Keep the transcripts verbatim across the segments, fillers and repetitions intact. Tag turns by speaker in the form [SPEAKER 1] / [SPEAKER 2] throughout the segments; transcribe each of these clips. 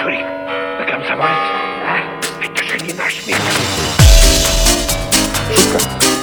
[SPEAKER 1] Шурик, вы комсомолец, а? Это же не наш мир.
[SPEAKER 2] Шутка.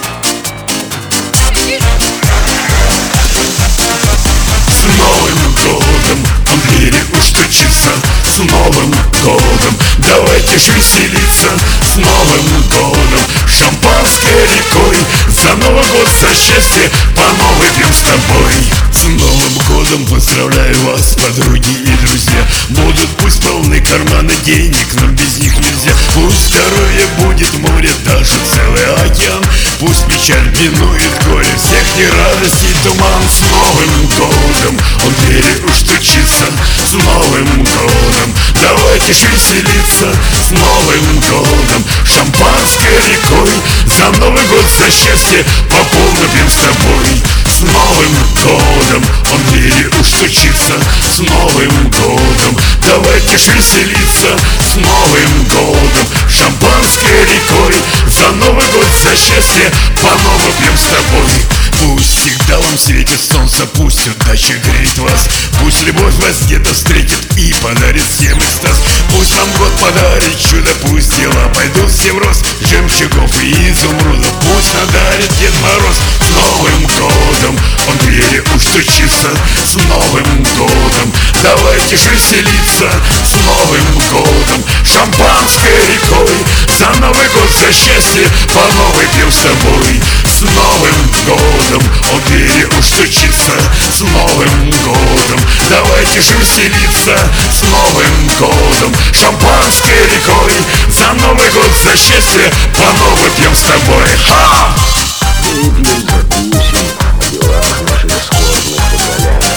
[SPEAKER 3] С Новым годом он двери уж стучится. С Новым годом давайте ж веселиться. С Новым годом шампанское рекой. За Новый год, за счастье, по новой пьем с тобой. С Новым годом поздравляю вас, подруги и друзья. Будут пусть полны карманы денег, но без них нельзя. Пусть здоровье будет море, даже целый океан. Пусть печаль минует горе, всех не радость и туман. С Новым годом он двери уж стучится. С Новым годом давайте ж веселиться. С Новым годом шампанское рекой. За Новый год, за счастье, по полной пьем с тобой. С Новым годом он двери уж стучится. С Новым годом давайте ж веселиться. С Новым годом шампанское рекой. За Новый год, за счастье, по новой пьем с тобой. Пусть всегда вам светит солнце, пусть удача греет вас. Пусть любовь вас где-то встретит и подарит всем экстаз. Пусть вам год подарит чудо, пусть дела пойдут все в рост. Жемчугов и изумрудов пусть надарит Дед Мороз. С Новым годом он двери уж стучится. С Новым годом давайте ж веселиться. С Новым годом шампанское рекой. За Новый год, за счастье, по новой пьем с тобой. С Новым годом он двери уж стучится. С Новым годом давайте ж веселиться. С Новым годом шампанское рекой. За Новый год, за счастье, по новой пьем с тобой. Ха!
[SPEAKER 2] Выпьем, закусим о делах наших скорбных поколений.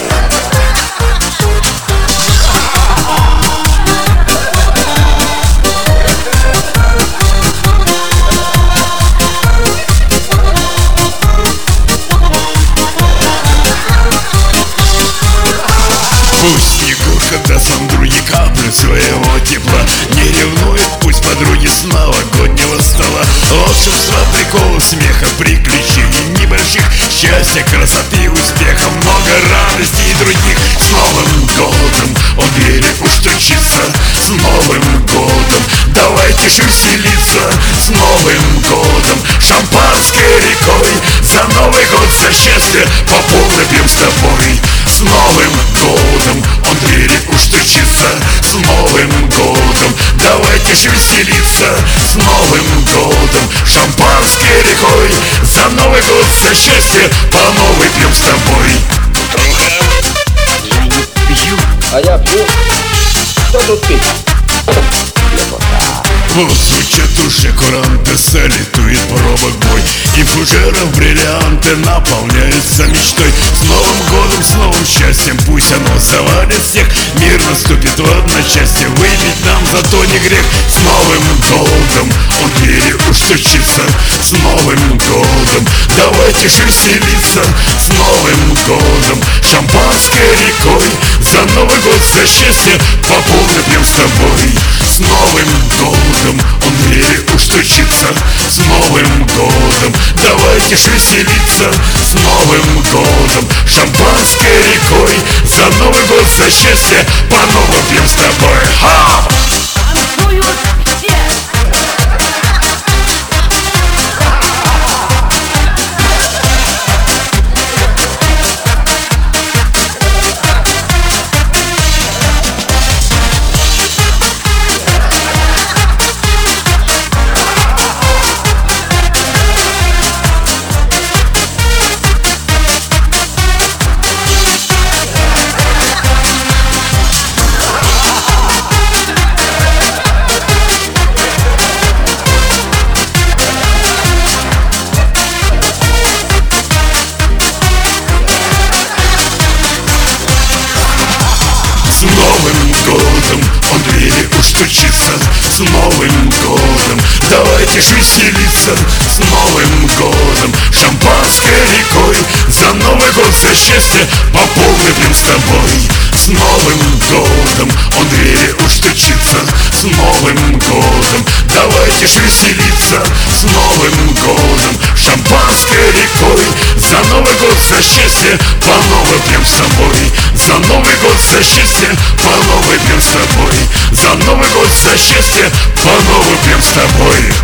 [SPEAKER 3] Пусть Снегурка даст вам други каплю своего тепла. Не ревнует пусть подруги с новогоднего стола. Волшебства, приколов, смеха, приключений небольших. Счастья, красоты, успеха, много радостей и других. С Новым годом он двери уж стучится. С Новым годом давайте ж веселиться. С Новым годом шампанское рекой. За Новый год, за счастье, по полной пьем с тобой. С Новым годом он двери уж стучится. С Новым годом давайте ж веселиться. С Новым годом шампанское рекой. За Новый год, за счастье, по новой пьем с тобой.
[SPEAKER 2] Я не пью. А я пью. Кто тут пить?
[SPEAKER 3] Вот звучат уже куранты, салютует пробок бой. И фужеров бриллианты наполняются мечтой. С Новым годом, с новым счастьем, пусть оно завалит всех. Мир наступит в одночасье, выпить нам зато не грех. С Новым годом он двери уж стучится. С Новым годом давайте ж веселиться. С Новым годом шампанское рекой. За Новый год, за счастье, по полной пьем с тобой. С Новым годом он двери уж стучится. С Новым годом давайте ж веселиться. С Новым годом шампанское рекой. За Новый год, за счастье, по новой пьем с тобой. Ха! С Новым годом он двери уж стучится. С Новым годом давайте ж веселиться. С Новым годом шампанское рекой. За Новый год, за счастье, по полной пьем с тобой. С Новым годом он двери уж стучится. С Новым годом давайте ж веселиться. С Новым годом шампанское рекой. За Новый год, за счастье, по новой пьем с тобой. За Новый год, за счастье, по новой пьем с тобой. За за счастье, по новым пьем с тобой.